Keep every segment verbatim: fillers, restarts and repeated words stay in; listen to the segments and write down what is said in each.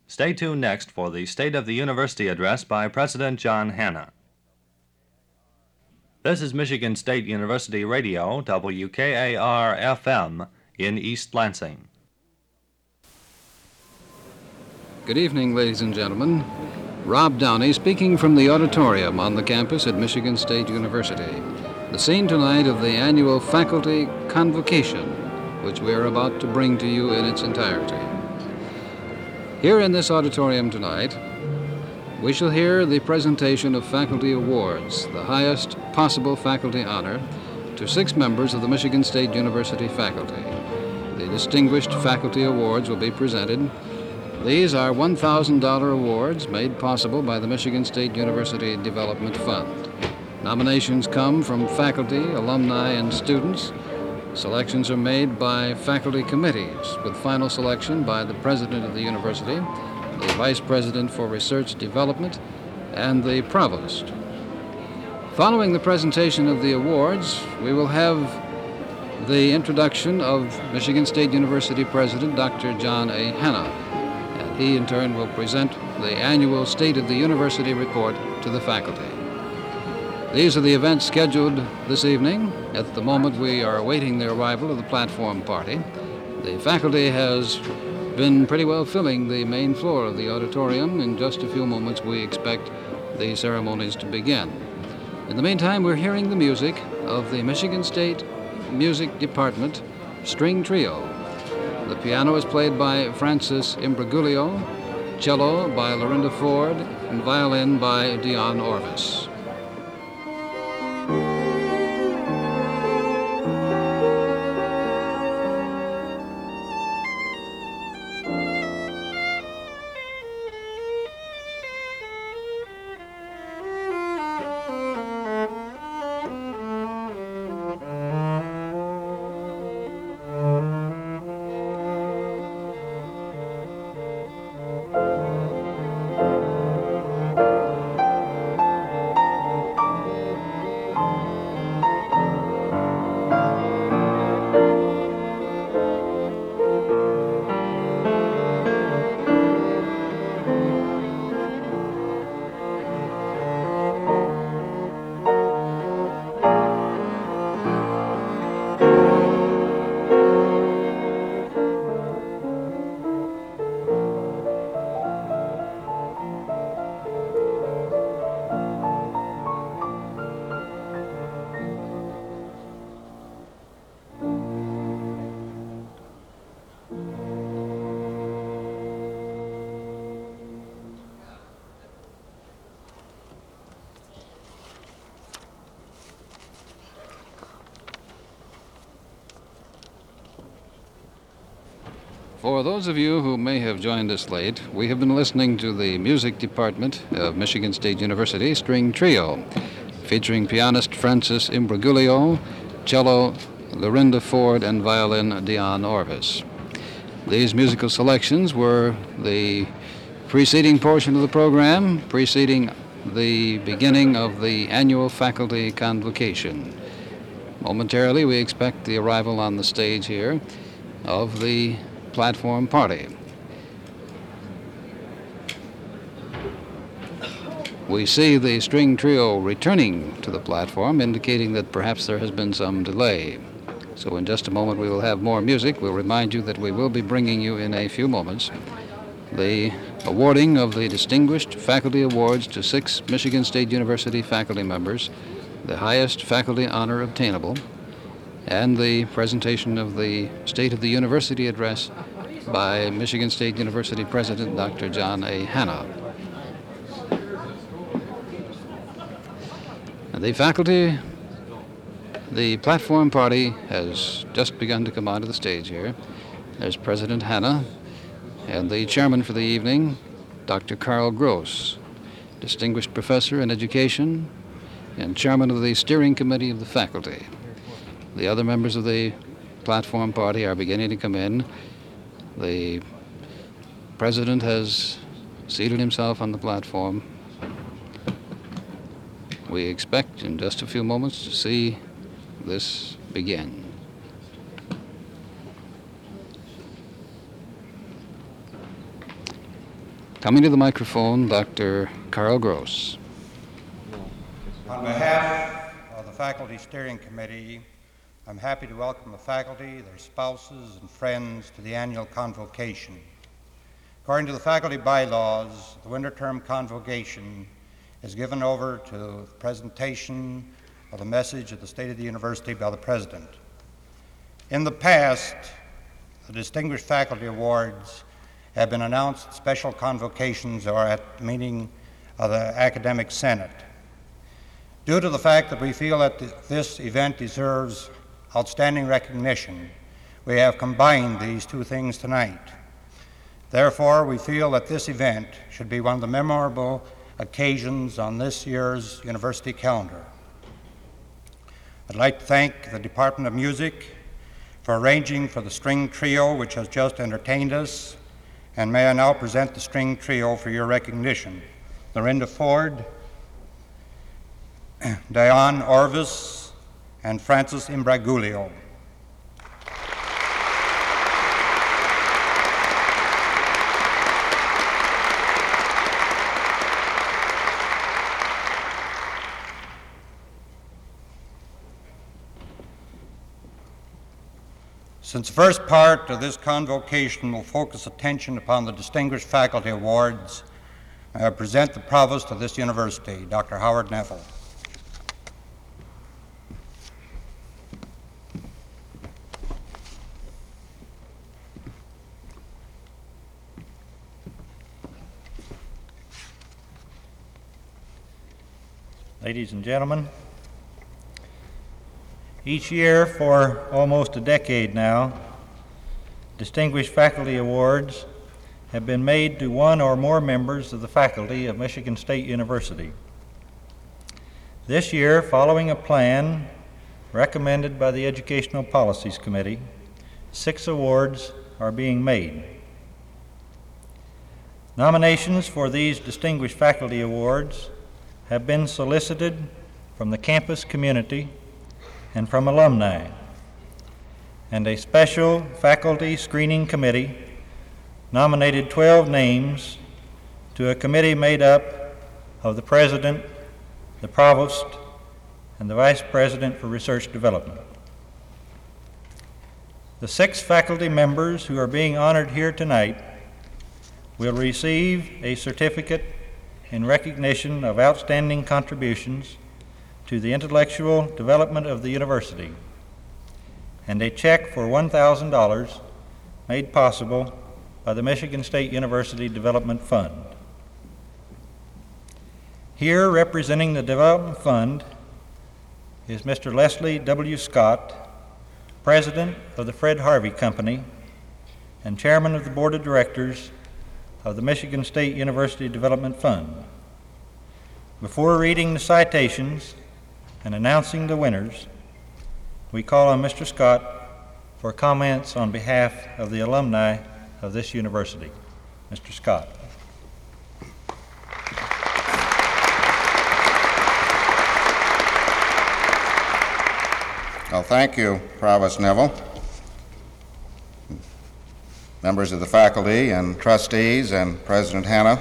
Stay tuned next for the State of the University address by President John Hanna. This is Michigan State University Radio, W K A R F M, in East Lansing. Good evening, ladies and gentlemen. Rob Downey speaking from the auditorium on the campus at Michigan State University. The scene tonight of the annual faculty convocation, which we are about to bring to you in its entirety. Here in this auditorium tonight, we shall hear the presentation of faculty awards, the highest possible faculty honor, to six members of the Michigan State University faculty. The distinguished faculty awards will be presented. These are one thousand dollars awards made possible by the Michigan State University Development Fund. Nominations come from faculty, alumni, and students. Selections are made by faculty committees, with final selection by the president of the university, the vice president for research development, and the provost. Following the presentation of the awards, we will have the introduction of Michigan State University President Doctor John A. Hanna, and he in turn will present the annual State of the University report to the faculty. These are the events scheduled this evening. At the moment, we are awaiting the arrival of the platform party. The faculty has been pretty well filling the main floor of the auditorium. In just a few moments, we expect the ceremonies to begin. In the meantime, we're hearing the music of the Michigan State Music Department String Trio. The piano is played by Francis Imbrugulio, cello by Lorinda Ford, and violin by Dion Orvis. For those of you who may have joined us late, we have been listening to the music department of Michigan State University String Trio, featuring pianist Francis Imbrugulio, cello Lorinda Ford, and violin Dion Orvis. These musical selections were the preceding portion of the program, preceding the beginning of the annual faculty convocation. Momentarily, we expect the arrival on the stage here of the platform party. We see the string trio returning to the platform, indicating that perhaps there has been some delay. So in just a moment we will have more music. We'll remind you that we will be bringing you in a few moments the awarding of the Distinguished Faculty Awards to six Michigan State University faculty members, the highest faculty honor obtainable, and the presentation of the State of the University address by Michigan State University President Doctor John A. Hanna. The faculty, the platform party has just begun to come onto the stage here. There's President Hanna and the chairman for the evening, Doctor Carl Gross, distinguished professor in education and chairman of the steering committee of the faculty. The other members of the platform party are beginning to come in. The president has seated himself on the platform. We expect in just a few moments to see this begin. Coming to the microphone, Doctor Carl Gross. On behalf of the Faculty Steering Committee, I'm happy to welcome the faculty, their spouses, and friends to the annual convocation. According to the faculty bylaws, the winter term convocation is given over to the presentation of the message of the State of the University by the President. In the past, the Distinguished Faculty Awards have been announced at special convocations or at the meeting of the Academic Senate. Due to the fact that we feel that this event deserves outstanding recognition, we have combined these two things tonight. Therefore, we feel that this event should be one of the memorable occasions on this year's university calendar. I'd like to thank the Department of Music for arranging for the string trio which has just entertained us, and may I now present the string trio for your recognition. Lorinda Ford, Diane Orvis, and Francis Imbragulio. Since the first part of this convocation will focus attention upon the Distinguished Faculty Awards, I present the Provost of this university, Doctor Howard Neville. Ladies and gentlemen, each year for almost a decade now, Distinguished Faculty Awards have been made to one or more members of the faculty of Michigan State University. This year, following a plan recommended by the Educational Policies Committee, six awards are being made. Nominations for these Distinguished Faculty Awards have been solicited from the campus community and from alumni, and a special faculty screening committee nominated twelve names to a committee made up of the president, the provost, and the vice president for research development. The six faculty members who are being honored here tonight will receive a certificate in recognition of outstanding contributions to the intellectual development of the university, and a check for one thousand dollars made possible by the Michigan State University Development Fund. Here, representing the Development Fund, is Mister Leslie W. Scott, President of the Fred Harvey Company and Chairman of the Board of Directors of the Michigan State University Development Fund. Before reading the citations and announcing the winners, we call on Mister Scott for comments on behalf of the alumni of this university. Mister Scott. Well, thank you, Provost Neville, members of the faculty and trustees and President Hanna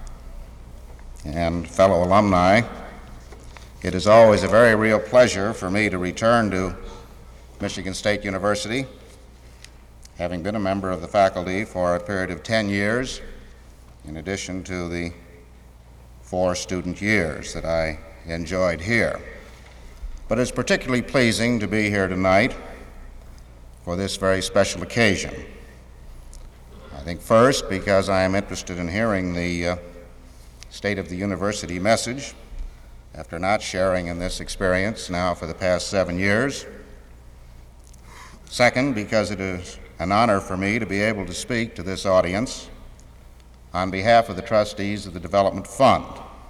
and fellow alumni. It is always a very real pleasure for me to return to Michigan State University, having been a member of the faculty for a period of ten years, in addition to the four student years that I enjoyed here. But it's particularly pleasing to be here tonight for this very special occasion. I think first because I am interested in hearing the uh, State of the University message after not sharing in this experience now for the past seven years. Second, because it is an honor for me to be able to speak to this audience on behalf of the trustees of the Development Fund,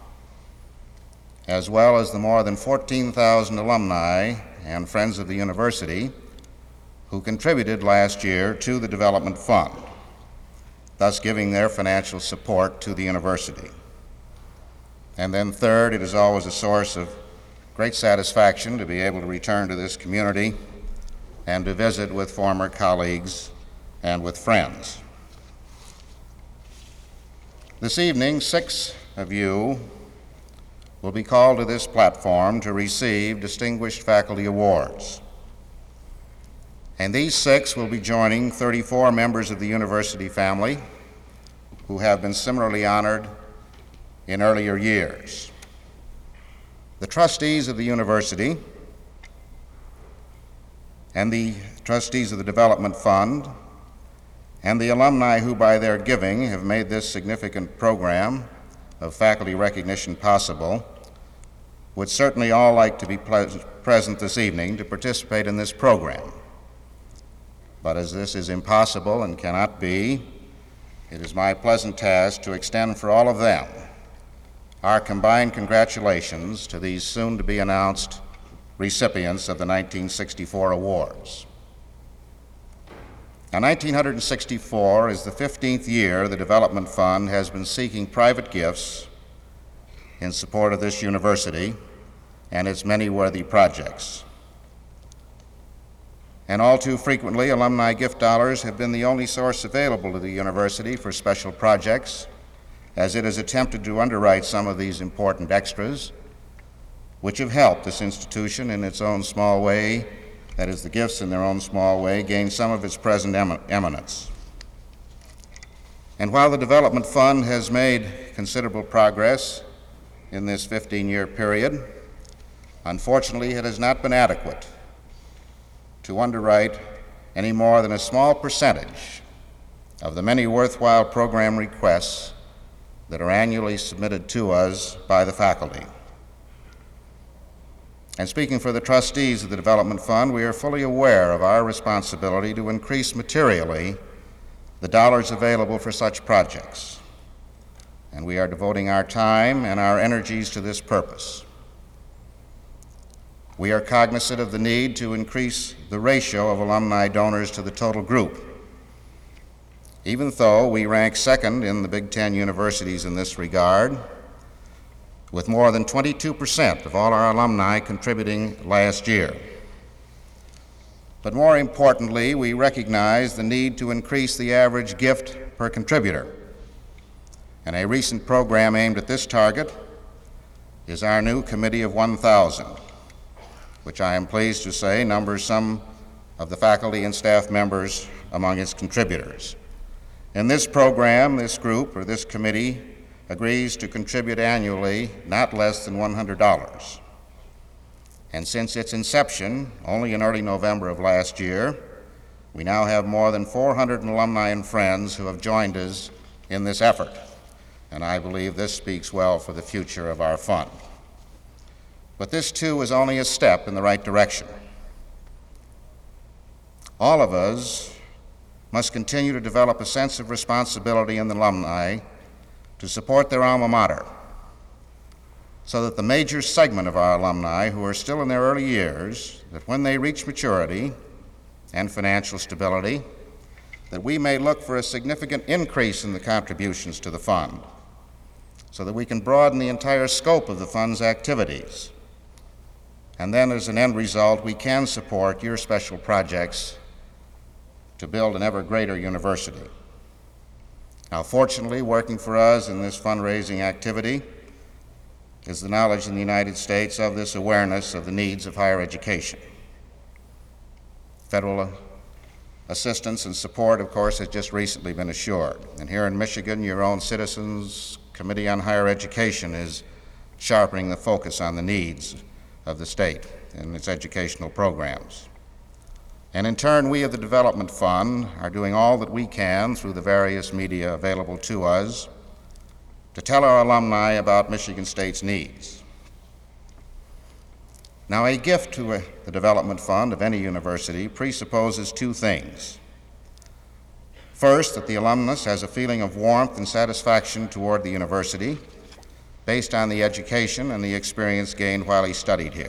as well as the more than fourteen thousand alumni and friends of the university who contributed last year to the Development Fund, thus giving their financial support to the university. And then third, it is always a source of great satisfaction to be able to return to this community and to visit with former colleagues and with friends. This evening, six of you will be called to this platform to receive distinguished faculty awards. And these six will be joining thirty-four members of the university family who have been similarly honored in earlier years. The trustees of the university and the trustees of the Development Fund and the alumni who by their giving have made this significant program of faculty recognition possible would certainly all like to be ple- present this evening to participate in this program. But as this is impossible and cannot be, it is my pleasant task to extend for all of them our combined congratulations to these soon-to-be-announced recipients of the nineteen sixty-four awards. Now, nineteen sixty-four is the fifteenth year the Development Fund has been seeking private gifts in support of this university and its many worthy projects. And all too frequently, alumni gift dollars have been the only source available to the university for special projects, as it has attempted to underwrite some of these important extras, which have helped this institution in its own small way, that is, the gifts in their own small way, gain some of its present em- eminence. And while the Development Fund has made considerable progress in this fifteen-year period, unfortunately, it has not been adequate to underwrite any more than a small percentage of the many worthwhile program requests that are annually submitted to us by the faculty. And speaking for the trustees of the Development Fund, we are fully aware of our responsibility to increase materially the dollars available for such projects. And we are devoting our time and our energies to this purpose. We are cognizant of the need to increase the ratio of alumni donors to the total group. Even though we rank second in the Big Ten universities in this regard, with more than twenty-two percent of all our alumni contributing last year. But more importantly, we recognize the need to increase the average gift per contributor. And a recent program aimed at this target is our new Committee of one thousand, which I am pleased to say numbers some of the faculty and staff members among its contributors. In this program, this group, or this committee, agrees to contribute annually not less than one hundred dollars. And since its inception, only in early November of last year, we now have more than four hundred alumni and friends who have joined us in this effort. And I believe this speaks well for the future of our fund. But this, too, is only a step in the right direction. All of us must continue to develop a sense of responsibility in the alumni to support their alma mater, so that the major segment of our alumni who are still in their early years, that when they reach maturity and financial stability, that we may look for a significant increase in the contributions to the fund, so that we can broaden the entire scope of the fund's activities. And then as an end result, we can support your special projects to build an ever greater university. Now, fortunately, working for us in this fundraising activity is the knowledge in the United States of this awareness of the needs of higher education. Federal assistance and support, of course, has just recently been assured. And here in Michigan, your own Citizens Committee on Higher Education is sharpening the focus on the needs of the state and its educational programs. And in turn, we of the Development Fund are doing all that we can through the various media available to us to tell our alumni about Michigan State's needs. Now, a gift to a, the Development Fund of any university presupposes two things. First, that the alumnus has a feeling of warmth and satisfaction toward the university based on the education and the experience gained while he studied here.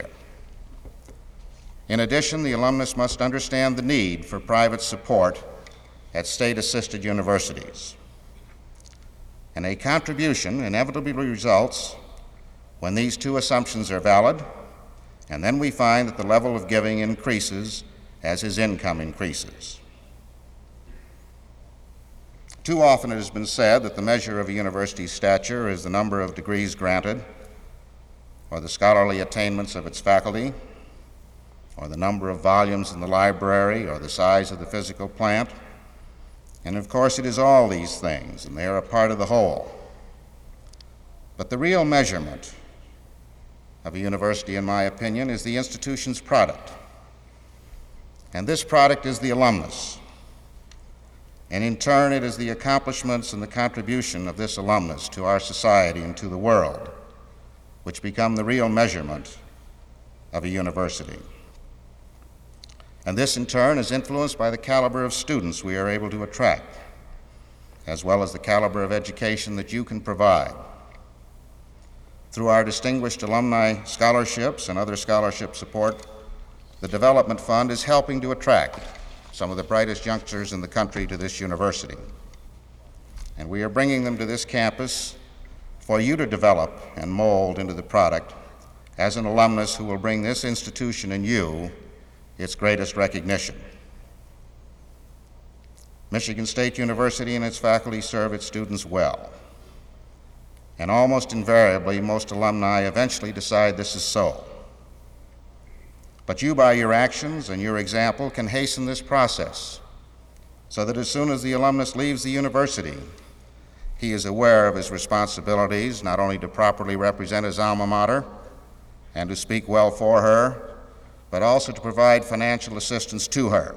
In addition, the alumnus must understand the need for private support at state-assisted universities. And a contribution inevitably results when these two assumptions are valid, and then we find that the level of giving increases as his income increases. Too often it has been said that the measure of a university's stature is the number of degrees granted, or the scholarly attainments of its faculty, or the number of volumes in the library, or the size of the physical plant. And of course it is all these things, and they are a part of the whole. But the real measurement of a university, in my opinion, is the institution's product. And this product is the alumnus. And in turn, it is the accomplishments and the contribution of this alumnus to our society and to the world which become the real measurement of a university. And this, in turn, is influenced by the caliber of students we are able to attract, as well as the caliber of education that you can provide. Through our distinguished alumni scholarships and other scholarship support, the Development Fund is helping to attract some of the brightest youngsters in the country to this university. And we are bringing them to this campus for you to develop and mold into the product as an alumnus who will bring this institution and you its greatest recognition. Michigan State University and its faculty serve its students well. And almost invariably, most alumni eventually decide this is so. But you, by your actions and your example, can hasten this process so that as soon as the alumnus leaves the university, he is aware of his responsibilities not only to properly represent his alma mater and to speak well for her, but also to provide financial assistance to her.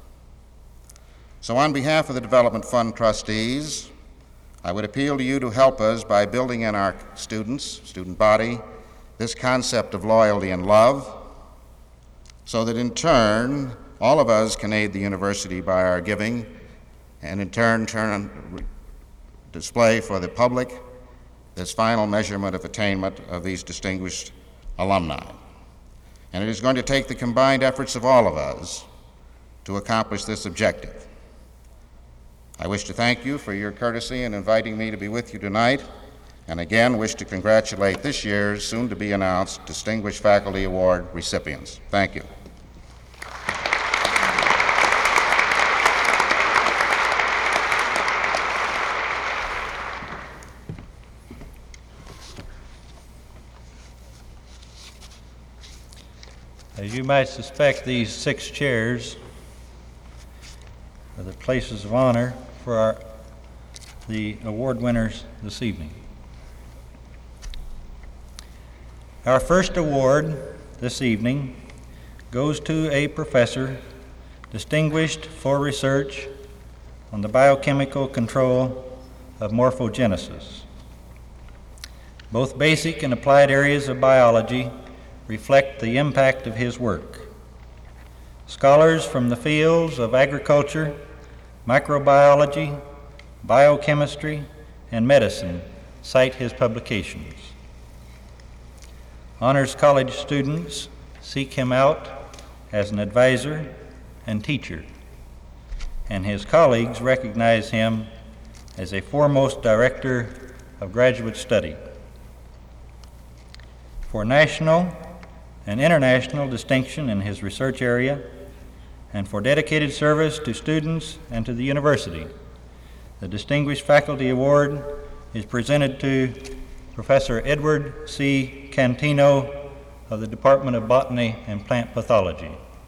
So on behalf of the Development Fund trustees, I would appeal to you to help us by building in our students, student body, this concept of loyalty and love, so that in turn, all of us can aid the university by our giving, and in turn, turn display for the public this final measurement of attainment of these distinguished alumni. And it is going to take the combined efforts of all of us to accomplish this objective. I wish to thank you for your courtesy in inviting me to be with you tonight, and again wish to congratulate this year's soon-to-be-announced Distinguished Faculty Award recipients. Thank you. As you might suspect, these six chairs are the places of honor for our, the award winners this evening. Our first award this evening goes to a professor distinguished for research on the biochemical control of morphogenesis. Both basic and applied areas of biology reflect the impact of his work. Scholars from the fields of agriculture, microbiology, biochemistry, and medicine cite his publications. Honors College students seek him out as an advisor and teacher, and his colleagues recognize him as a foremost director of graduate study. For national and international distinction in his research area, and for dedicated service to students and to the university, the Distinguished Faculty Award is presented to Professor Edward C. Cantino of the Department of Botany and Plant Pathology.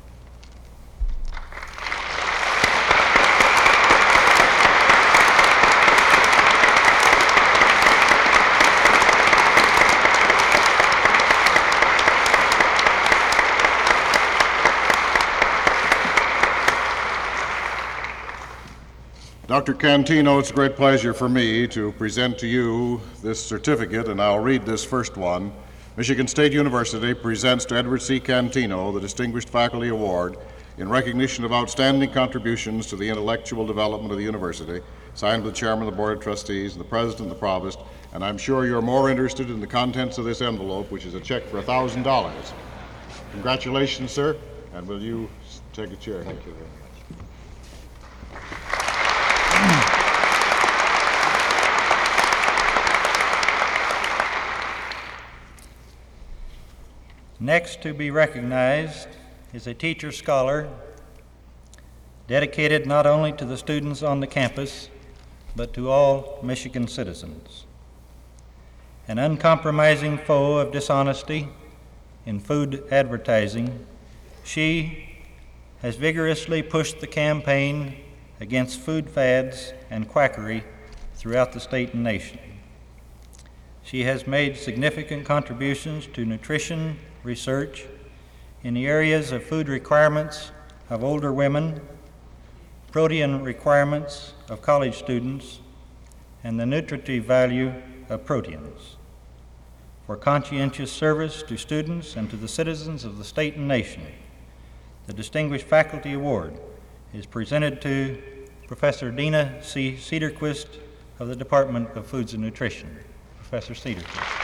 Doctor Cantino, it's a great pleasure for me to present to you this certificate, and I'll read this first one. Michigan State University presents to Edward C. Cantino the Distinguished Faculty Award in recognition of outstanding contributions to the intellectual development of the university, signed with the Chairman of the Board of Trustees and the President and the Provost, and I'm sure you're more interested in the contents of this envelope, which is a check for one thousand dollars. Congratulations, sir, and will you take a chair? Thank you very much. Next to be recognized is a teacher scholar dedicated not only to the students on the campus, but to all Michigan citizens. An uncompromising foe of dishonesty in food advertising, she has vigorously pushed the campaign against food fads and quackery throughout the state and nation. She has made significant contributions to nutrition research in the areas of food requirements of older women, protein requirements of college students, and the nutritive value of proteins. For conscientious service to students and to the citizens of the state and nation, the Distinguished Faculty Award is presented to Professor Dina C. Cedarquist of the Department of Foods and Nutrition. Professor Cedarquist.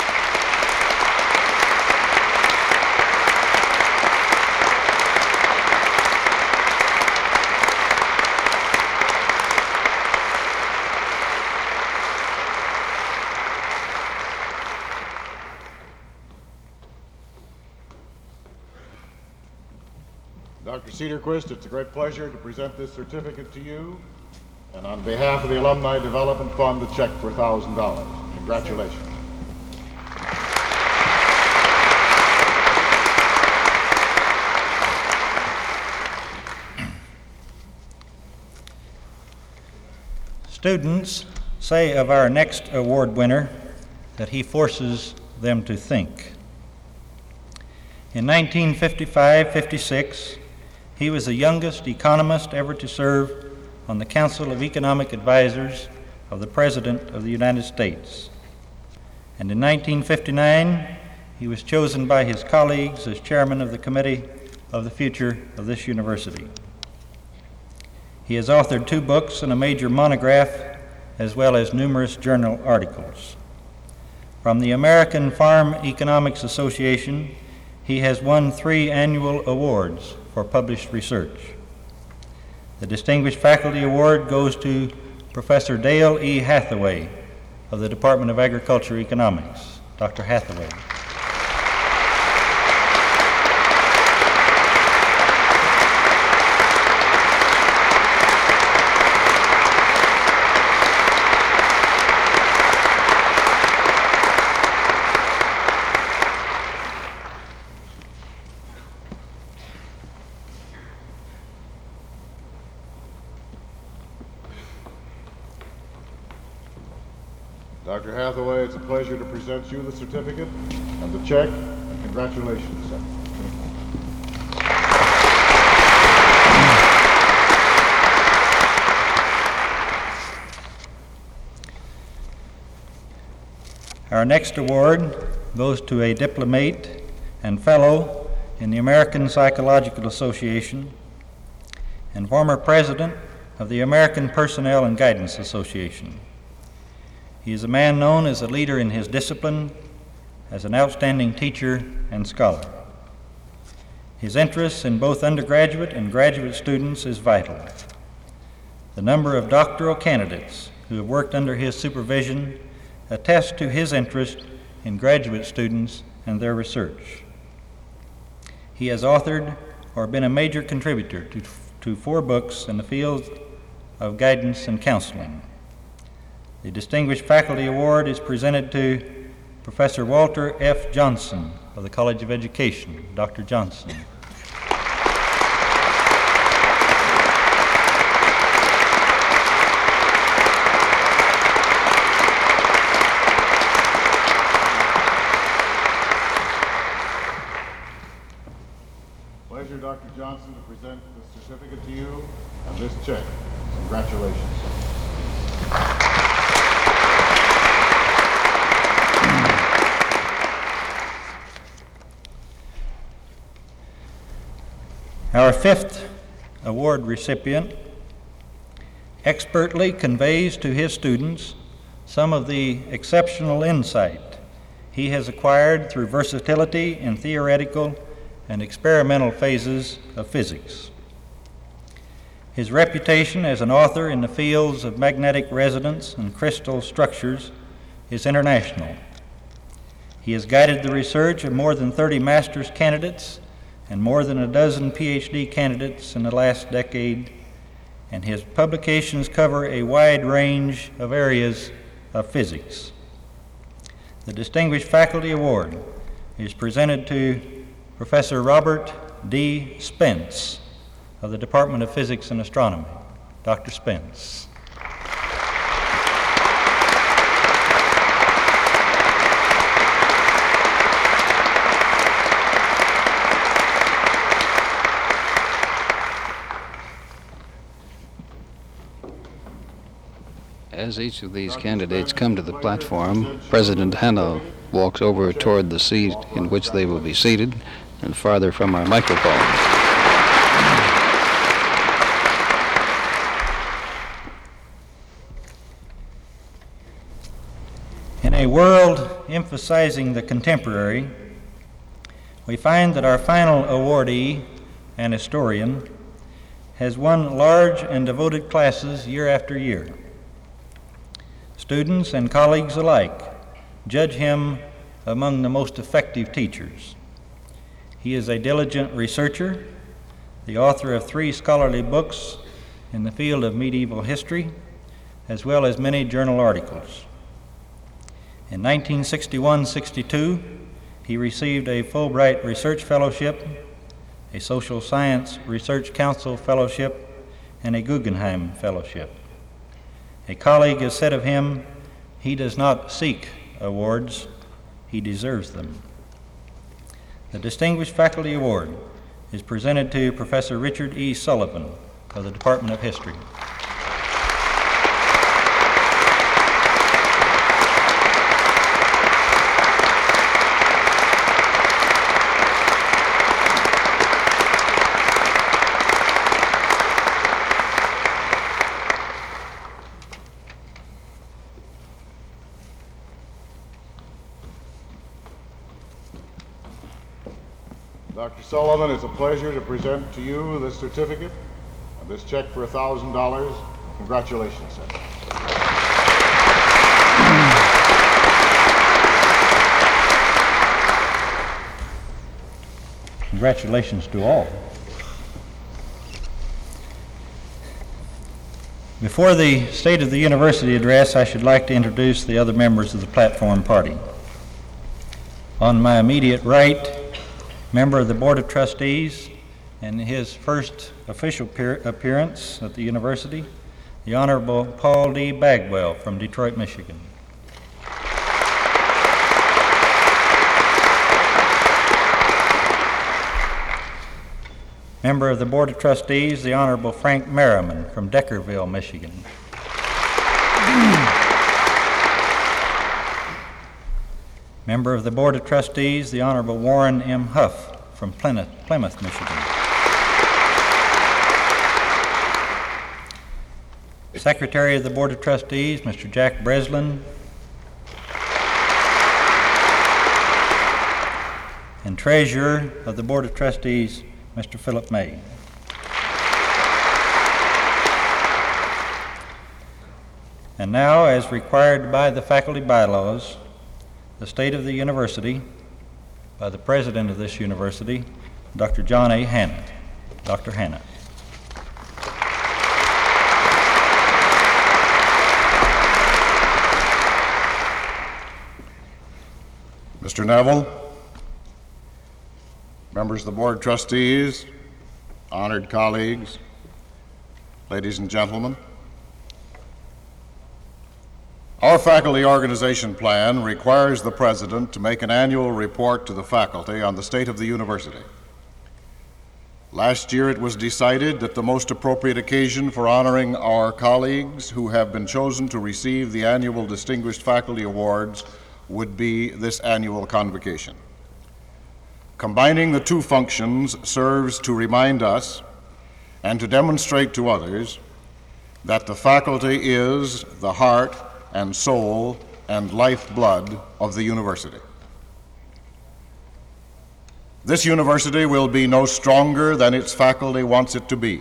Doctor Cedarquist, it's a great pleasure to present this certificate to you, and on behalf of the Alumni Development Fund, a check for one thousand dollars. Congratulations. Students say of our next award winner that he forces them to think. In nineteen fifty-five fifty-six, he was the youngest economist ever to serve on the Council of Economic Advisors of the President of the United States. And in nineteen fifty-nine, he was chosen by his colleagues as chairman of the Committee of the Future of this university. He has authored two books and a major monograph, as well as numerous journal articles. From the American Farm Economics Association, he has won three annual awards for published research. The Distinguished Faculty Award goes to Professor Dale E. Hathaway of the Department of Agriculture Economics. Doctor Hathaway. Doctor Hathaway, it's a pleasure to present you the certificate and the check, and congratulations, sir. Our next award goes to a diplomate and fellow in the American Psychological Association and former president of the American Personnel and Guidance Association. He is a man known as a leader in his discipline, as an outstanding teacher and scholar. His interest in both undergraduate and graduate students is vital. The number of doctoral candidates who have worked under his supervision attest to his interest in graduate students and their research. He has authored or been a major contributor to, to four books in the field of guidance and counseling. The Distinguished Faculty Award is presented to Professor Walter F. Johnson of the College of Education. Doctor Johnson. Pleasure, Doctor Johnson, to present this certificate to you and this check. Congratulations. Our fifth award recipient expertly conveys to his students some of the exceptional insight he has acquired through versatility in theoretical and experimental phases of physics. His reputation as an author in the fields of magnetic resonance and crystal structures is international. He has guided the research of more than thirty master's candidates and more than a dozen P H D candidates in the last decade and his publications cover a wide range of areas of physics. The Distinguished Faculty Award is presented to Professor Robert D. Spence of the Department of Physics and Astronomy. Doctor Spence. As each of these candidates come to the platform, President Hanna walks over toward the seat in which they will be seated and farther from our microphone. In a world emphasizing the contemporary, we find that our final awardee, an historian, has won large and devoted classes year after year. Students and colleagues alike judge him among the most effective teachers. He is a diligent researcher, the author of three scholarly books in the field of medieval history, as well as many journal articles. In nineteen sixty-one sixty-two, he received a Fulbright Research Fellowship, a Social Science Research Council Fellowship, and a Guggenheim Fellowship. A colleague has said of him, he does not seek awards, he deserves them. The Distinguished Faculty Award is presented to Professor Richard E. Sullivan of the Department of History. Doctor Sullivan, it's a pleasure to present to you this certificate and this check for one thousand dollars. Congratulations, sir. Congratulations to all. Before the State of the University address, I should like to introduce the other members of the platform party. On my immediate right, member of the Board of Trustees, and his first official peer- appearance at the university, the Honorable Paul D. Bagwell from Detroit, Michigan. Member of the Board of Trustees, the Honorable Frank Merriman from Deckerville, Michigan. Member of the Board of Trustees, the Honorable Warren M. Huff from Plymouth, Plymouth, Michigan. Secretary of the Board of Trustees, Mister Jack Breslin. And Treasurer of the Board of Trustees, Mister Philip May. And now, as required by the faculty bylaws, the State of the University, by the President of this university, Doctor John A. Hanna. Doctor Hanna. Mister Neville, members of the Board of Trustees, honored colleagues, ladies and gentlemen, our faculty organization plan requires the president to make an annual report to the faculty on the state of the university. Last year it was decided that the most appropriate occasion for honoring our colleagues who have been chosen to receive the annual Distinguished Faculty Awards would be this annual convocation. Combining the two functions serves to remind us and to demonstrate to others that the faculty is the heart and soul and lifeblood of the university. This university will be no stronger than its faculty wants it to be.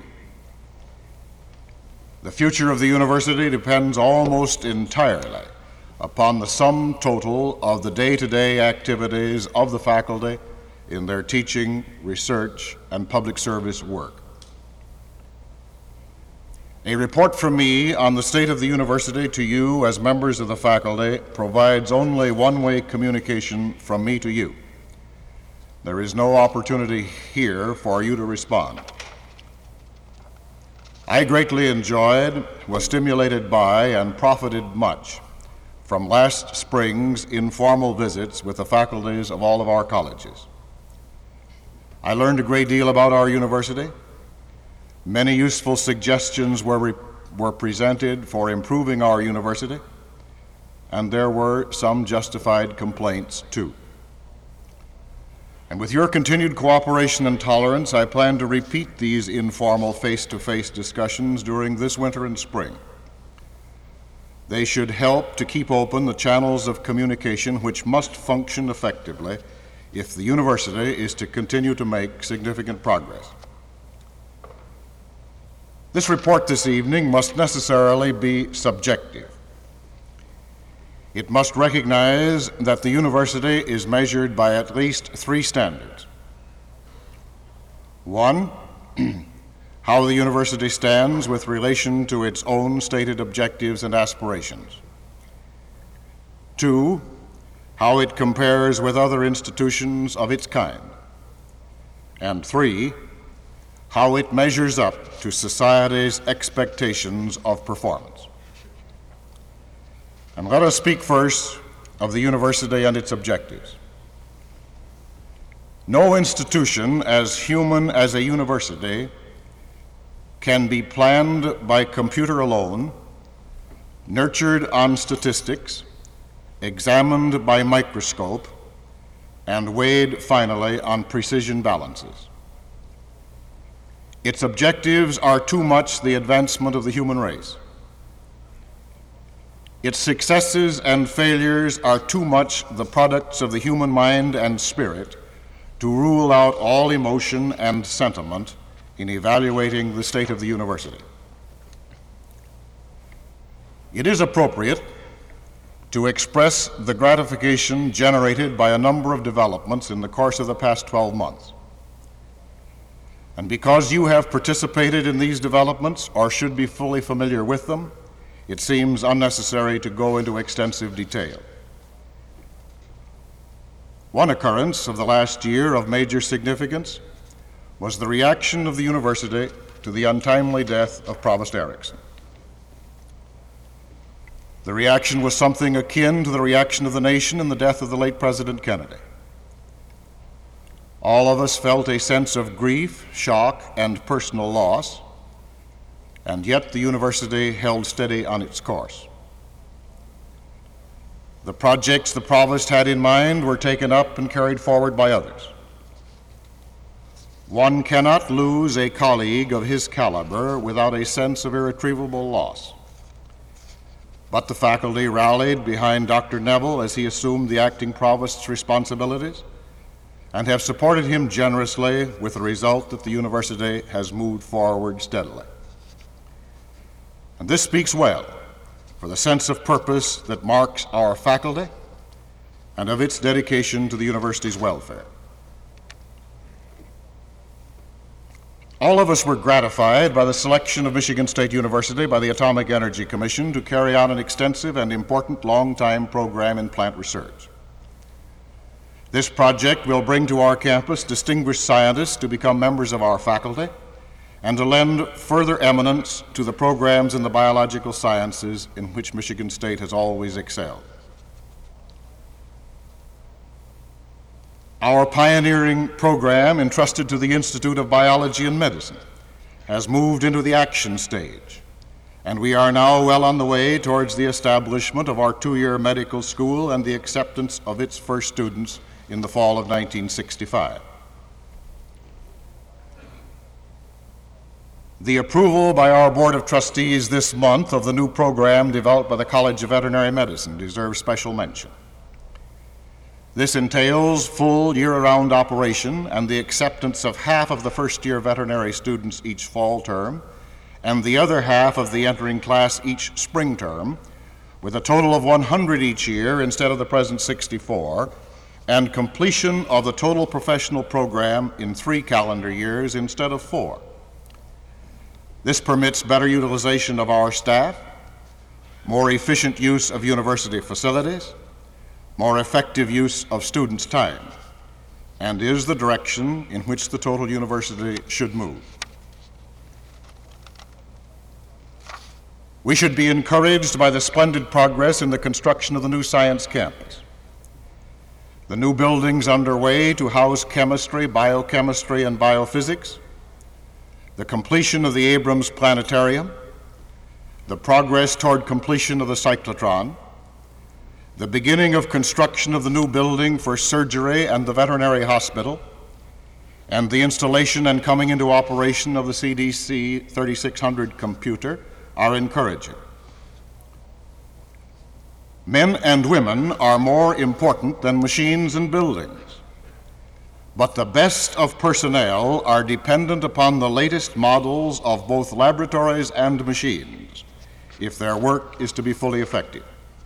The future of the university depends almost entirely upon the sum total of the day-to-day activities of the faculty in their teaching, research, and public service work. A report from me on the state of the university to you as members of the faculty provides only one-way communication from me to you. There is no opportunity here for you to respond. I greatly enjoyed, was stimulated by, and profited much from last spring's informal visits with the faculties of all of our colleges. I learned a great deal about our university. Many useful suggestions were, re- were presented for improving our university, and there were some justified complaints too. And with your continued cooperation and tolerance, I plan to repeat these informal face-to-face discussions during this winter and spring. They should help to keep open the channels of communication which must function effectively if the university is to continue to make significant progress. This report this evening must necessarily be subjective. It must recognize that the university is measured by at least three standards. One, how the university stands with relation to its own stated objectives and aspirations. Two, how it compares with other institutions of its kind. And three, how it measures up to society's expectations of performance. And let us speak first of the university and its objectives. No institution as human as a university can be planned by computer alone, nurtured on statistics, examined by microscope, and weighed finally on precision balances. Its objectives are too much the advancement of the human race. Its successes and failures are too much the products of the human mind and spirit to rule out all emotion and sentiment in evaluating the state of the university. It is appropriate to express the gratification generated by a number of developments in the course of the past twelve months. And because you have participated in these developments or should be fully familiar with them, it seems unnecessary to go into extensive detail. One occurrence of the last year of major significance was the reaction of the university to the untimely death of Provost Erickson. The reaction was something akin to the reaction of the nation in the death of the late President Kennedy. All of us felt a sense of grief, shock, and personal loss, and yet the university held steady on its course. The projects the provost had in mind were taken up and carried forward by others. One cannot lose a colleague of his caliber without a sense of irretrievable loss. But the faculty rallied behind Doctor Neville as he assumed the acting provost's responsibilities and have supported him generously, with the result that the university has moved forward steadily. And this speaks well for the sense of purpose that marks our faculty and of its dedication to the university's welfare. All of us were gratified by the selection of Michigan State University by the Atomic Energy Commission to carry on an extensive and important long-time program in plant research. This project will bring to our campus distinguished scientists to become members of our faculty and to lend further eminence to the programs in the biological sciences in which Michigan State has always excelled. Our pioneering program, entrusted to the Institute of Biology and Medicine, has moved into the action stage, and we are now well on the way towards the establishment of our two-year medical school and the acceptance of its first students in the fall of nineteen sixty-five. The approval by our Board of Trustees this month of the new program developed by the College of Veterinary Medicine deserves special mention. This entails full year-round operation and the acceptance of half of the first-year veterinary students each fall term and the other half of the entering class each spring term, with a total of one hundred each year instead of the present sixty-four, and completion of the total professional program in three calendar years instead of four. This permits better utilization of our staff, more efficient use of university facilities, more effective use of students' time, and is the direction in which the total university should move. We should be encouraged by the splendid progress in the construction of the new science campus. The new buildings underway to house chemistry, biochemistry, and biophysics, the completion of the Abrams Planetarium, the progress toward completion of the cyclotron, the beginning of construction of the new building for surgery and the veterinary hospital, and the installation and coming into operation of the C D C thirty-six hundred computer are encouraging. Men and women are more important than machines and buildings, but the best of personnel are dependent upon the latest models of both laboratories and machines if their work is to be fully effective.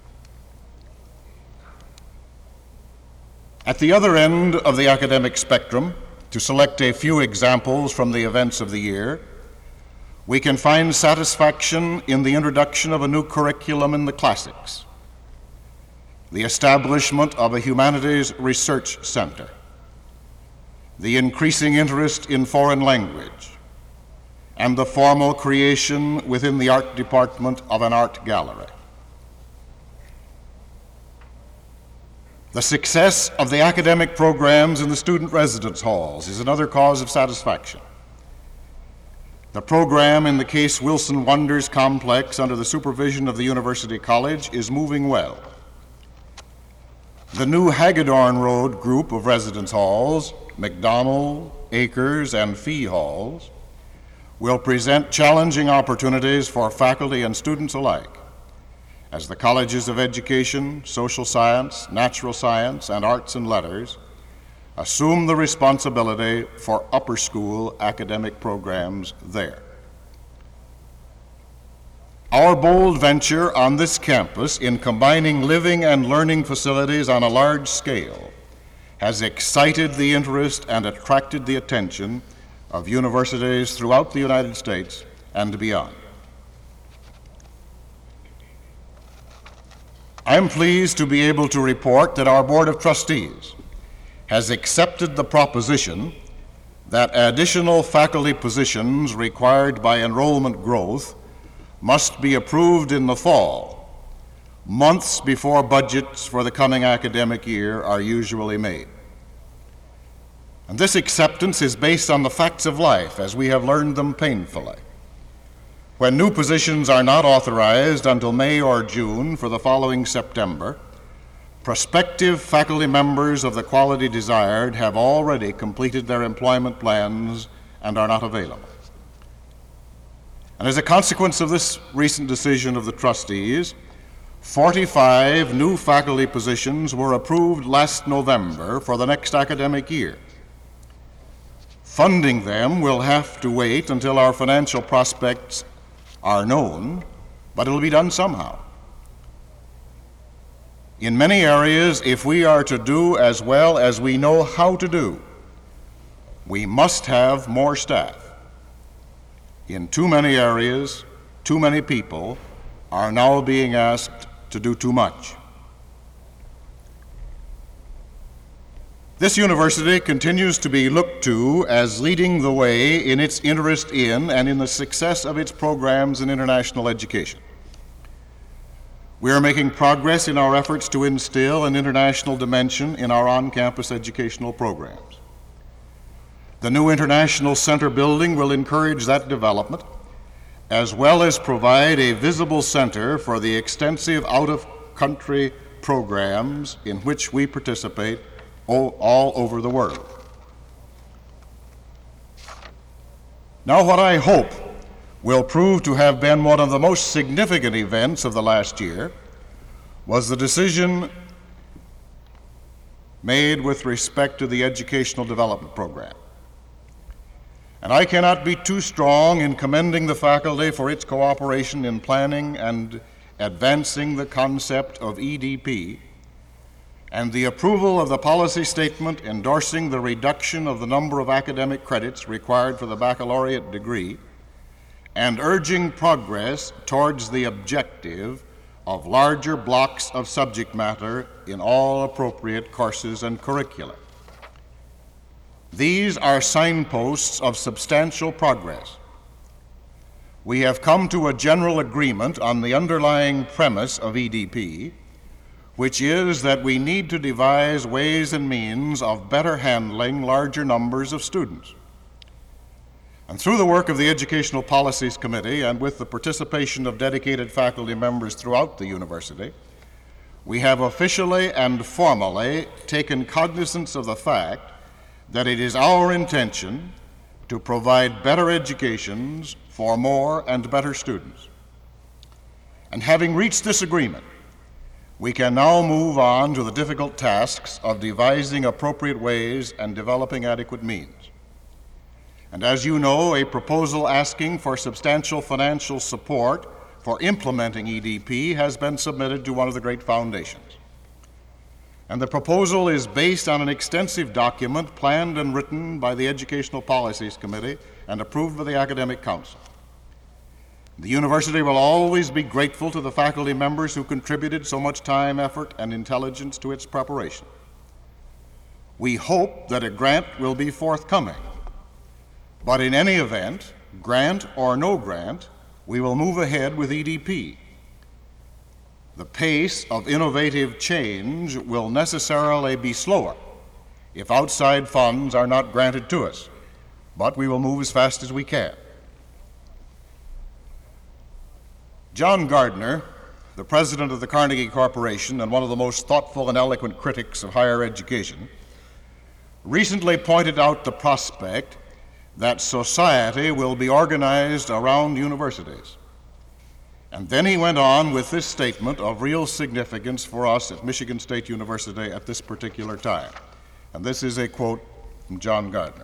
At the other end of the academic spectrum, to select a few examples from the events of the year, we can find satisfaction in the introduction of a new curriculum in the classics, the establishment of a humanities research center, the increasing interest in foreign language, and the formal creation within the art department of an art gallery. The success of the academic programs in the student residence halls is another cause of satisfaction. The program in the Case Wilson Wonders Complex under the supervision of the University College is moving well. The new Hagedorn Road group of residence halls, McDonald, Acres, and Fee halls, will present challenging opportunities for faculty and students alike as the colleges of education, social science, natural science, and arts and letters assume the responsibility for upper school academic programs there. Our bold venture on this campus in combining living and learning facilities on a large scale has excited the interest and attracted the attention of universities throughout the United States and beyond. I am pleased to be able to report that our Board of Trustees has accepted the proposition that additional faculty positions required by enrollment growth must be approved in the fall, months before budgets for the coming academic year are usually made. And this acceptance is based on the facts of life as we have learned them painfully. When new positions are not authorized until May or June for the following September, prospective faculty members of the quality desired have already completed their employment plans and are not available. And as a consequence of this recent decision of the trustees, forty-five new faculty positions were approved last November for the next academic year. Funding them will have to wait until our financial prospects are known, but it'll be done somehow. In many areas, if we are to do as well as we know how to do, we must have more staff. In too many areas, too many people are now being asked to do too much. This university continues to be looked to as leading the way in its interest in and in the success of its programs in international education. We are making progress in our efforts to instill an international dimension in our on-campus educational programs. The new International Center building will encourage that development, as well as provide a visible center for the extensive out-of-country programs in which we participate all over the world. Now, what I hope will prove to have been one of the most significant events of the last year was the decision made with respect to the Educational Development Program. And I cannot be too strong in commending the faculty for its cooperation in planning and advancing the concept of E D P, and the approval of the policy statement endorsing the reduction of the number of academic credits required for the baccalaureate degree, and urging progress towards the objective of larger blocks of subject matter in all appropriate courses and curricula. These are signposts of substantial progress. We have come to a general agreement on the underlying premise of E D P, which is that we need to devise ways and means of better handling larger numbers of students. And through the work of the Educational Policies Committee and with the participation of dedicated faculty members throughout the university, we have officially and formally taken cognizance of the fact that it is our intention to provide better educations for more and better students. And having reached this agreement, we can now move on to the difficult tasks of devising appropriate ways and developing adequate means. And as you know, a proposal asking for substantial financial support for implementing E D P has been submitted to one of the great foundations. And the proposal is based on an extensive document planned and written by the Educational Policies Committee and approved by the Academic Council. The university will always be grateful to the faculty members who contributed so much time, effort, and intelligence to its preparation. We hope that a grant will be forthcoming, but in any event, grant or no grant, we will move ahead with E D P. The pace of innovative change will necessarily be slower if outside funds are not granted to us, but we will move as fast as we can. John Gardner, the president of the Carnegie Corporation and one of the most thoughtful and eloquent critics of higher education, recently pointed out the prospect that society will be organized around universities. And then he went on with this statement of real significance for us at Michigan State University at this particular time. And this is a quote from John Gardner.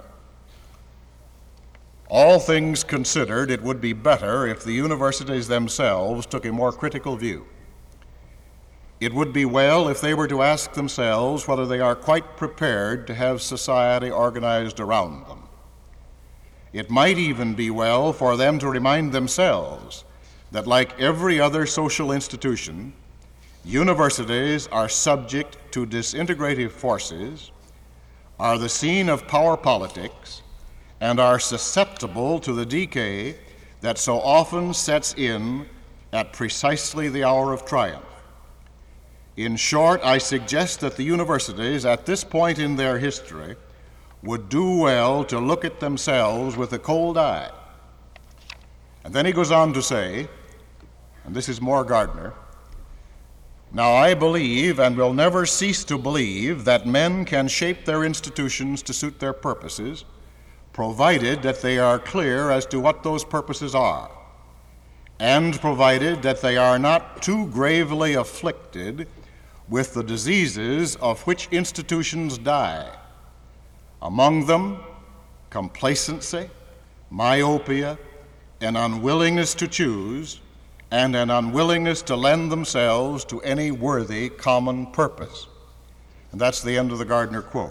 "All things considered, it would be better if the universities themselves took a more critical view. It would be well if they were to ask themselves whether they are quite prepared to have society organized around them. It might even be well for them to remind themselves that, like every other social institution, universities are subject to disintegrative forces, are the scene of power politics, and are susceptible to the decay that so often sets in at precisely the hour of triumph. In short, I suggest that the universities at this point in their history would do well to look at themselves with a cold eye." And then he goes on to say, and this is more Gardner, "Now I believe and will never cease to believe that men can shape their institutions to suit their purposes, provided that they are clear as to what those purposes are, and provided that they are not too gravely afflicted with the diseases of which institutions die, among them complacency, myopia, an unwillingness to choose, and an unwillingness to lend themselves to any worthy common purpose." And that's the end of the Gardner quote.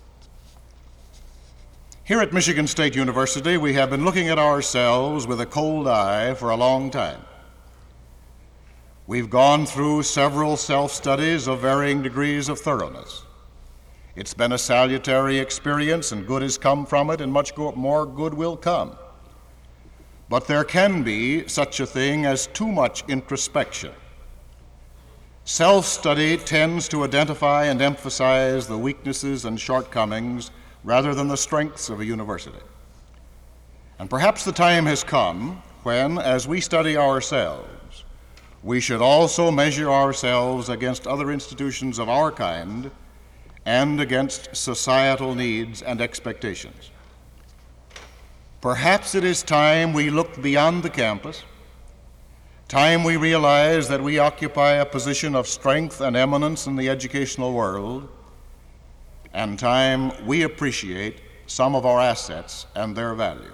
Here at Michigan State University, we have been looking at ourselves with a cold eye for a long time. We've gone through several self-studies of varying degrees of thoroughness. It's been a salutary experience, and good has come from it, and much go- more good will come. But there can be such a thing as too much introspection. Self-study tends to identify and emphasize the weaknesses and shortcomings rather than the strengths of a university. And perhaps the time has come when, as we study ourselves, we should also measure ourselves against other institutions of our kind and against societal needs and expectations. Perhaps it is time we look beyond the campus, time we realize that we occupy a position of strength and eminence in the educational world, and time we appreciate some of our assets and their value.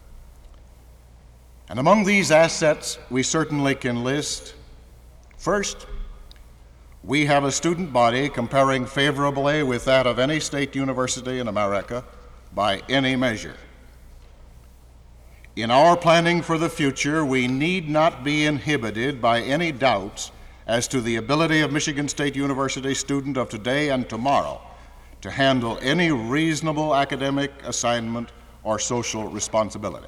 And among these assets, we certainly can list, first, we have a student body comparing favorably with that of any state university in America by any measure. in our planning for the future, we need not be inhibited by any doubts as to the ability of Michigan State University student of today and tomorrow to handle any reasonable academic assignment or social responsibility.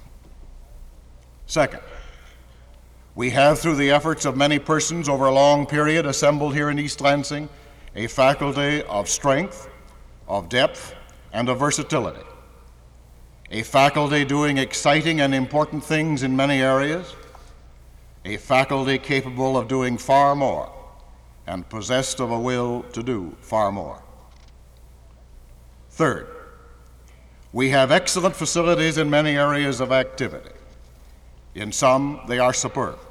Second, we have, through the efforts of many persons over a long period assembled here in East Lansing, a faculty of strength, of depth, and of versatility. A faculty doing exciting and important things in many areas, a faculty capable of doing far more and possessed of a will to do far more. Third, we have excellent facilities in many areas of activity. In some, they are superb.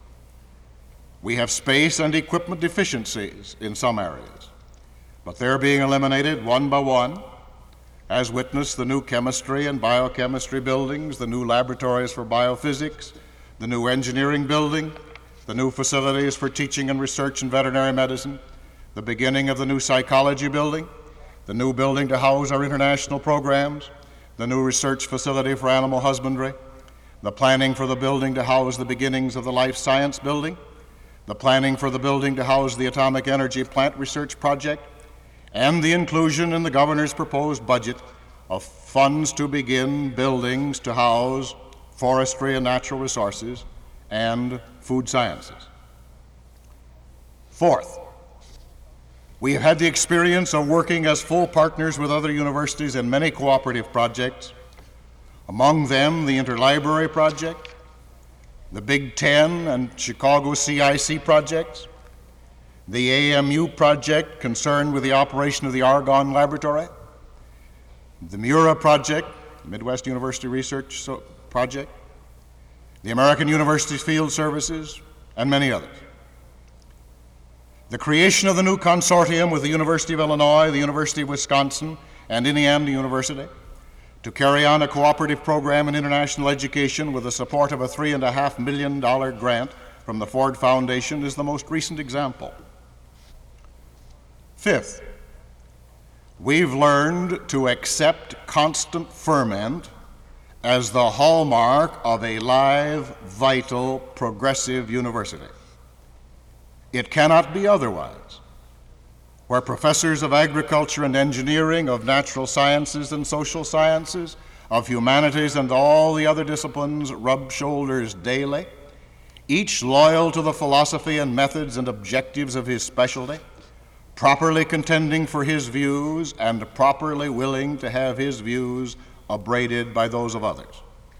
We have space and equipment deficiencies in some areas, but they're being eliminated one by one, as witness the new chemistry and biochemistry buildings, the new laboratories for biophysics, the new engineering building, the new facilities for teaching and research in veterinary medicine, the beginning of the new psychology building, the new building to house our international programs, the new research facility for animal husbandry, the planning for the building to house the beginnings of the life science building, the planning for the building to house the atomic energy plant research project, and the inclusion in the governor's proposed budget of funds to begin buildings to house forestry and natural resources and food sciences. Fourth, we have had the experience of working as full partners with other universities in many cooperative projects, among them the Interlibrary Project, the Big Ten and Chicago C I C projects, the A M U project concerned with the operation of the Argonne Laboratory, the Mura Project, Midwest University Research Project, the American Universities Field Services, and many others. The creation of the new consortium with the University of Illinois, the University of Wisconsin, and Indiana University to carry on a cooperative program in international education with the support of a three and a half million dollar grant from the Ford Foundation is the most recent example. Fifth, we've learned to accept constant ferment as the hallmark of a live, vital, progressive university. It cannot be otherwise. Where professors of agriculture and engineering, of natural sciences and social sciences, of humanities and all the other disciplines rub shoulders daily, each loyal to the philosophy and methods and objectives of his specialty, properly contending for his views and properly willing to have his views abraded by those of others.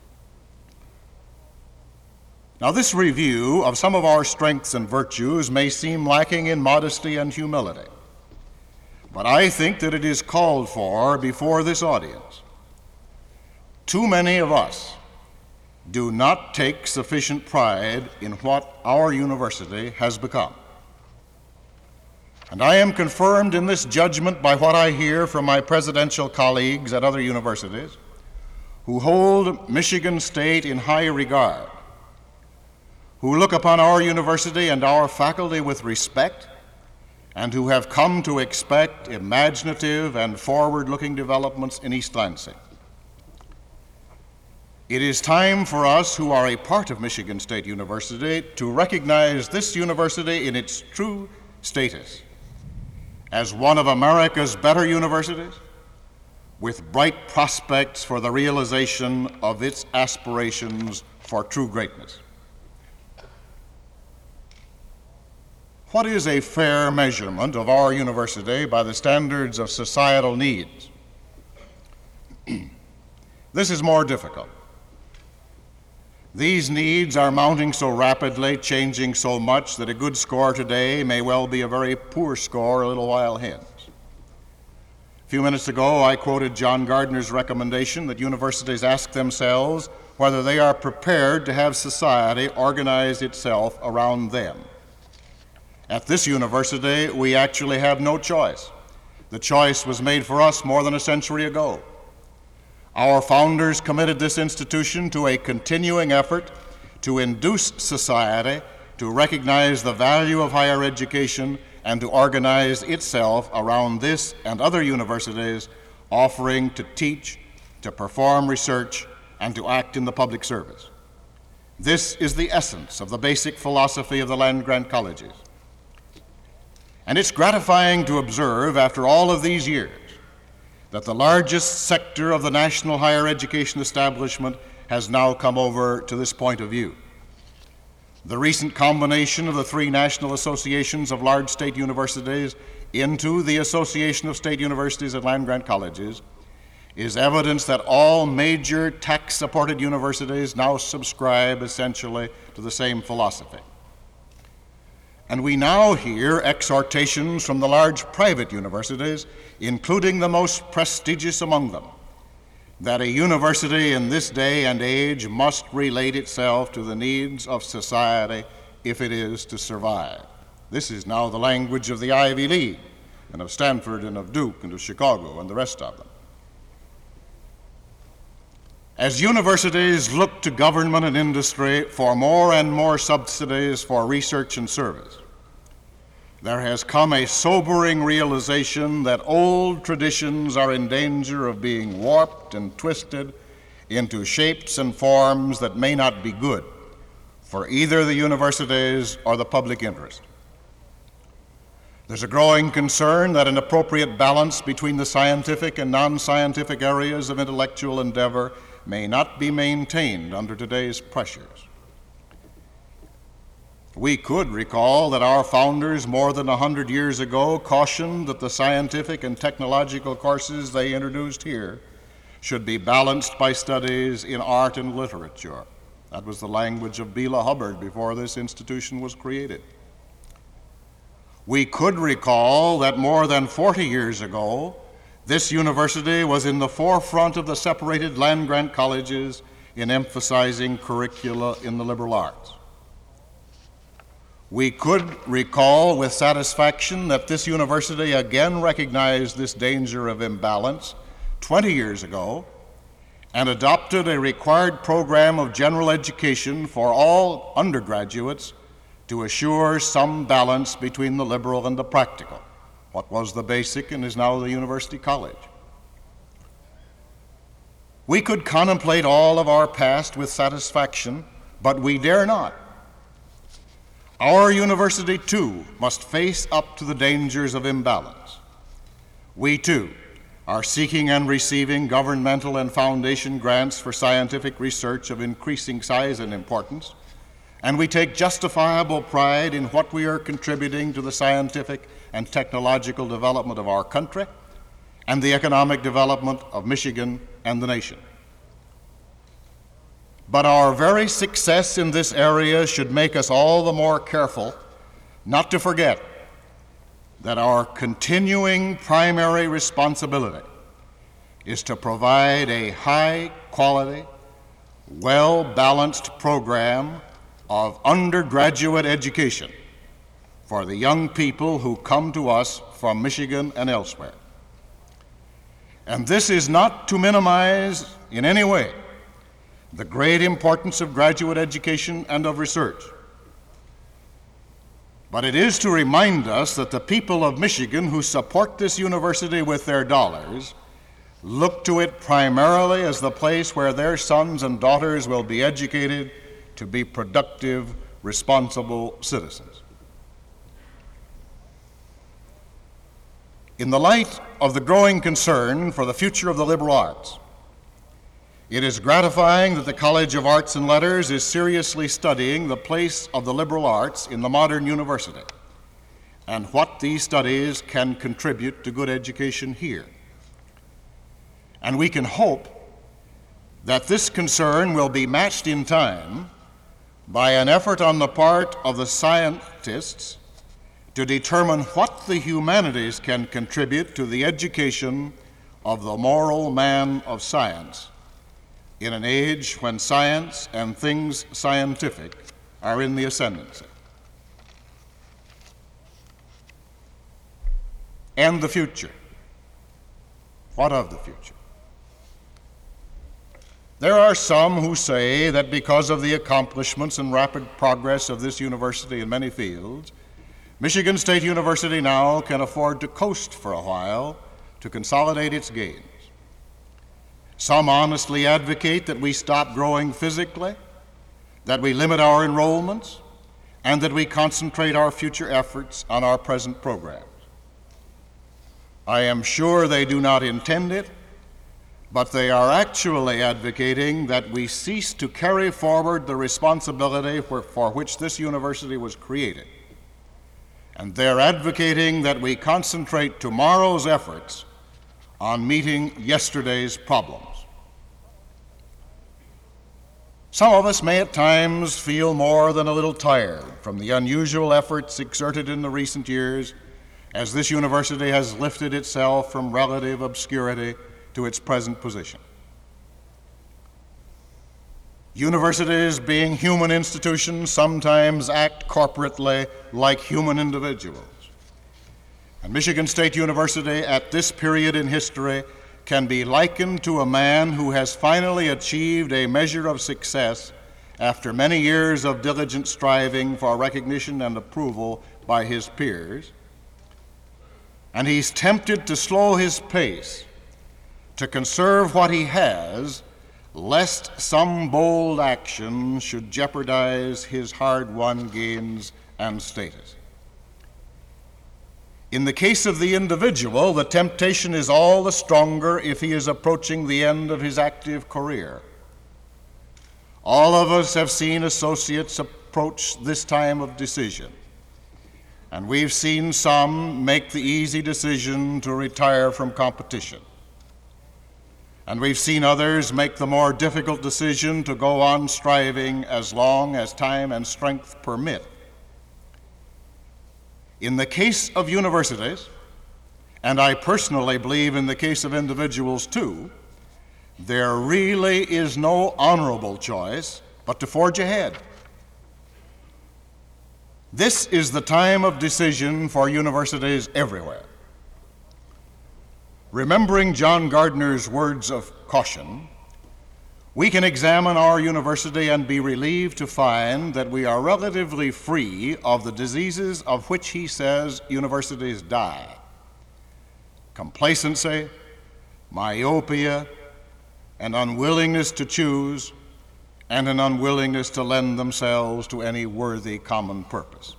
Now, this review of some of our strengths and virtues may seem lacking in modesty and humility, but I think that it is called for before this audience. Too many of us do not take sufficient pride in what our university has become. And I am confirmed in this judgment by what I hear from my presidential colleagues at other universities who hold Michigan State in high regard, who look upon our university and our faculty with respect, and who have come to expect imaginative and forward-looking developments in East Lansing. It is time for us who are a part of Michigan State University to recognize this university in its true status as one of America's better universities with bright prospects for the realization of its aspirations for true greatness. What is a fair measurement of our university by the standards of societal needs? This is more difficult. These needs are mounting so rapidly, changing so much, that a good score today may well be a very poor score a little while hence. A few minutes ago, I quoted John Gardner's recommendation that universities ask themselves whether they are prepared to have society organize itself around them. At this university, we actually have no choice. The choice was made for us more than a century ago. Our founders committed this institution to a continuing effort to induce society to recognize the value of higher education and to organize itself around this and other universities offering to teach, to perform research, and to act in the public service. This is the essence of the basic philosophy of the land-grant colleges. And it's gratifying to observe, after all of these years, that the largest sector of the national higher education establishment has now come over to this point of view. The recent combination of the three national associations of large state universities into the Association of State Universities and Land-Grant Colleges is evidence that all major tax-supported universities now subscribe essentially to the same philosophy. And we now hear exhortations from the large private universities, including the most prestigious among them, that a university in this day and age must relate itself to the needs of society if it is to survive. This is now the language of the Ivy League, and of Stanford, and of Duke, and of Chicago, and the rest of them. As universities look to government and industry for more and more subsidies for research and service, there has come a sobering realization that old traditions are in danger of being warped and twisted into shapes and forms that may not be good for either the universities or the public interest. There's a growing concern that an appropriate balance between the scientific and non-scientific areas of intellectual endeavor may not be maintained under today's pressures. We could recall that our founders more than a hundred years ago cautioned that the scientific and technological courses they introduced here should be balanced by studies in art and literature. That was the language of Bela Hubbard before this institution was created. We could recall that more than forty years ago, this university was in the forefront of the separated land-grant colleges in emphasizing curricula in the liberal arts. We could recall with satisfaction that this university again recognized this danger of imbalance twenty years ago and adopted a required program of general education for all undergraduates to assure some balance between the liberal and the practical, what was the basic and is now the university college. We could contemplate all of our past with satisfaction, but we dare not. Our university, too, must face up to the dangers of imbalance. We, too, are seeking and receiving governmental and foundation grants for scientific research of increasing size and importance, and we take justifiable pride in what we are contributing to the scientific and technological development of our country and the economic development of Michigan and the nation. But our very success in this area should make us all the more careful not to forget that our continuing primary responsibility is to provide a high-quality, well-balanced program of undergraduate education for the young people who come to us from Michigan and elsewhere. And this is not to minimize in any way the great importance of graduate education and of research, but it is to remind us that the people of Michigan who support this university with their dollars look to it primarily as the place where their sons and daughters will be educated to be productive, responsible citizens. In the light of the growing concern for the future of the liberal arts, it is gratifying that the College of Arts and Letters is seriously studying the place of the liberal arts in the modern university and what these studies can contribute to good education here. And we can hope that this concern will be matched in time by an effort on the part of the scientists to determine what the humanities can contribute to the education of the moral man of science in an age when science and things scientific are in the ascendancy. And the future. What of the future? There are some who say that because of the accomplishments and rapid progress of this university in many fields, Michigan State University now can afford to coast for a while to consolidate its gains. Some honestly advocate that we stop growing physically, that we limit our enrollments, and that we concentrate our future efforts on our present programs. I am sure they do not intend it, but they are actually advocating that we cease to carry forward the responsibility for, for which this university was created. And they're advocating that we concentrate tomorrow's efforts on meeting yesterday's problems. Some of us may at times feel more than a little tired from the unusual efforts exerted in the recent years as this university has lifted itself from relative obscurity to its present position. Universities, being human institutions, sometimes act corporately like human individuals. And Michigan State University, at this period in history, can be likened to a man who has finally achieved a measure of success after many years of diligent striving for recognition and approval by his peers. And he's tempted to slow his pace, to conserve what he has, lest some bold action should jeopardize his hard-won gains and status. In the case of the individual, the temptation is all the stronger if he is approaching the end of his active career. All of us have seen associates approach this time of decision, and we've seen some make the easy decision to retire from competition. And we've seen others make the more difficult decision to go on striving as long as time and strength permit. In the case of universities, and I personally believe in the case of individuals too, there really is no honorable choice but to forge ahead. This is the time of decision for universities everywhere. Remembering John Gardner's words of caution, we can examine our university and be relieved to find that we are relatively free of the diseases of which he says universities die: complacency, myopia, an unwillingness to choose, and an unwillingness to lend themselves to any worthy common purpose.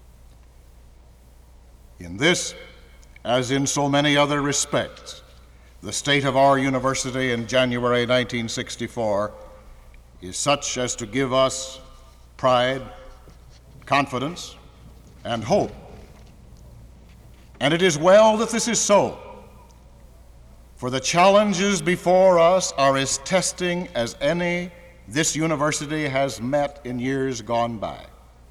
In this, as in so many other respects, the state of our university in January nineteen sixty-four is such as to give us pride, confidence, and hope. And it is well that this is so, for the challenges before us are as testing as any this university has met in years gone by.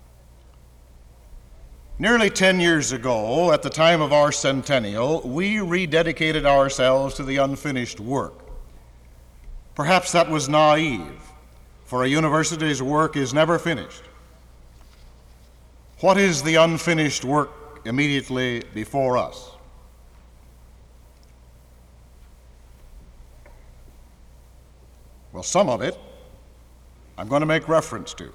Nearly ten years ago, at the time of our centennial, we rededicated ourselves to the unfinished work. Perhaps that was naive, for a university's work is never finished. What is the unfinished work immediately before us? Well, some of it I'm going to make reference to.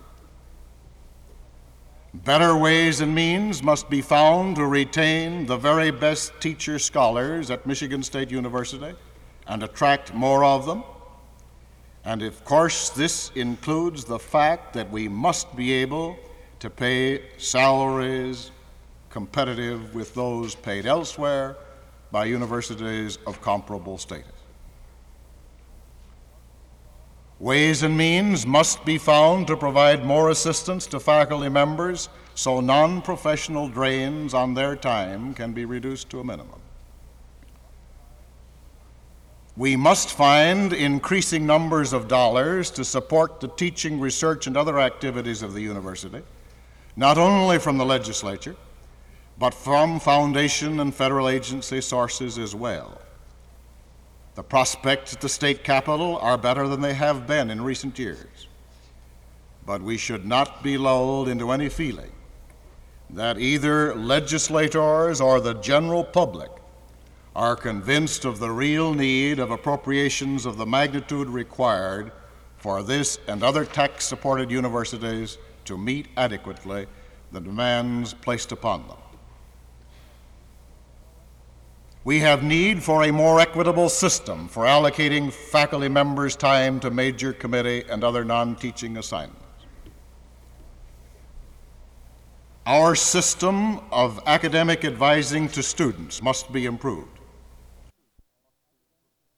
Better ways and means must be found to retain the very best teacher scholars at Michigan State University and attract more of them. And of course, this includes the fact that we must be able to pay salaries competitive with those paid elsewhere by universities of comparable status. Ways and means must be found to provide more assistance to faculty members so non-professional drains on their time can be reduced to a minimum. We must find increasing numbers of dollars to support the teaching, research, and other activities of the university, not only from the legislature, but from foundation and federal agency sources as well. The prospects at the state capitol are better than they have been in recent years. But we should not be lulled into any feeling that either legislators or the general public are convinced of the real need of appropriations of the magnitude required for this and other tax-supported universities to meet adequately the demands placed upon them. We have need for a more equitable system for allocating faculty members' time to major committee and other non-teaching assignments. Our system of academic advising to students must be improved.